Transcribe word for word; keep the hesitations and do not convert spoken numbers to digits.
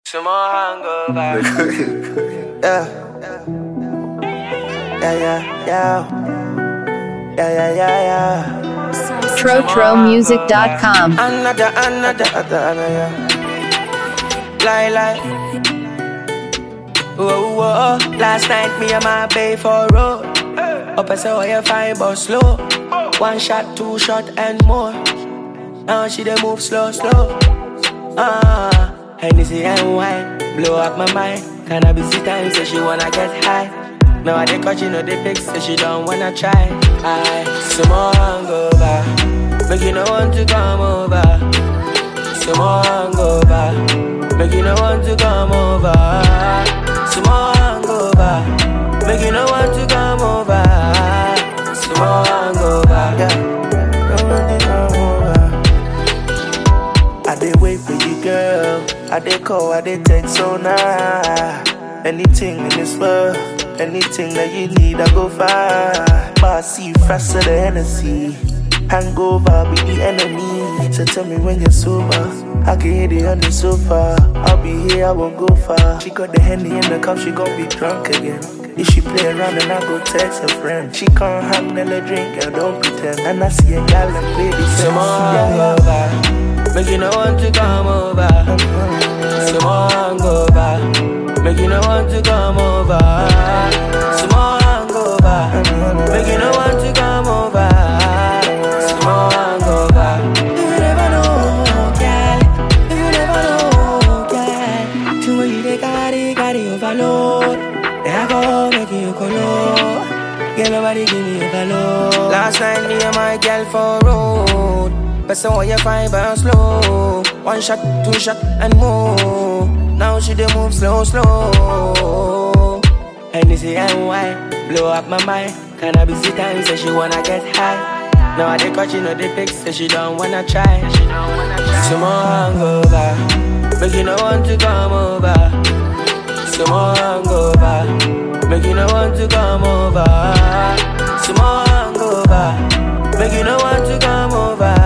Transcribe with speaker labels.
Speaker 1: Some more hangover.
Speaker 2: Yeah. Yeah, yeah, yeah. Yeah, yeah, yeah, yeah.
Speaker 3: Tro Tro Music dot com.
Speaker 2: Another, another, another, another. Lie, lie. Whoa, whoa. Last night, me and my babe for road. Up I saw you fine, but slow. One shot, two shot, and more. Now she dey move slow, slow. Ah, Hennessy and wine blow up my mind. Cannabis time, say she wanna get high. Now I dey cause she know the pics, say she don't wanna try. I some more hangover, make you no want to come over. Some more hangover, make you no want to come over. Some more hangover, make you no want to come over. Some more hangover, yeah. Don't want to come over. I dey wait for you, girl. I dey call, I dey text, so nah. Anything in this world, anything that you need, I go far. But I see faster than Hennessy. Hangover be the enemy. So tell me when you're sober, I can hit it on the sofa. I'll be here, I won't go far. She got the Henny in the cup, she gon' be drunk again. If she play around and I go text her friend, she can't handle a drink, girl, don't pretend. And I see a gal and play this song. Some hangover, make you no want to come over. Some hangover, make you no want to come over. Some hangover, make you no want to come over. Some hangover. If you never know, girl, if you never know, girl, to where you dey carry, carry overload. Then I go make you color. Girl, nobody give me overload. Last night me and my girl for road. But so you find burn slow. One shot, two shot, and more. Now she dey move slow, slow. Hennessy and wine blow up my mind. Cannabis time, say she wanna get high. Now I dey cause she know the pics, say she don't wanna try. Some more hangover, make you no want to come over. Some more hangover, make you no want to come over. Some more hangover, make you no want to come over.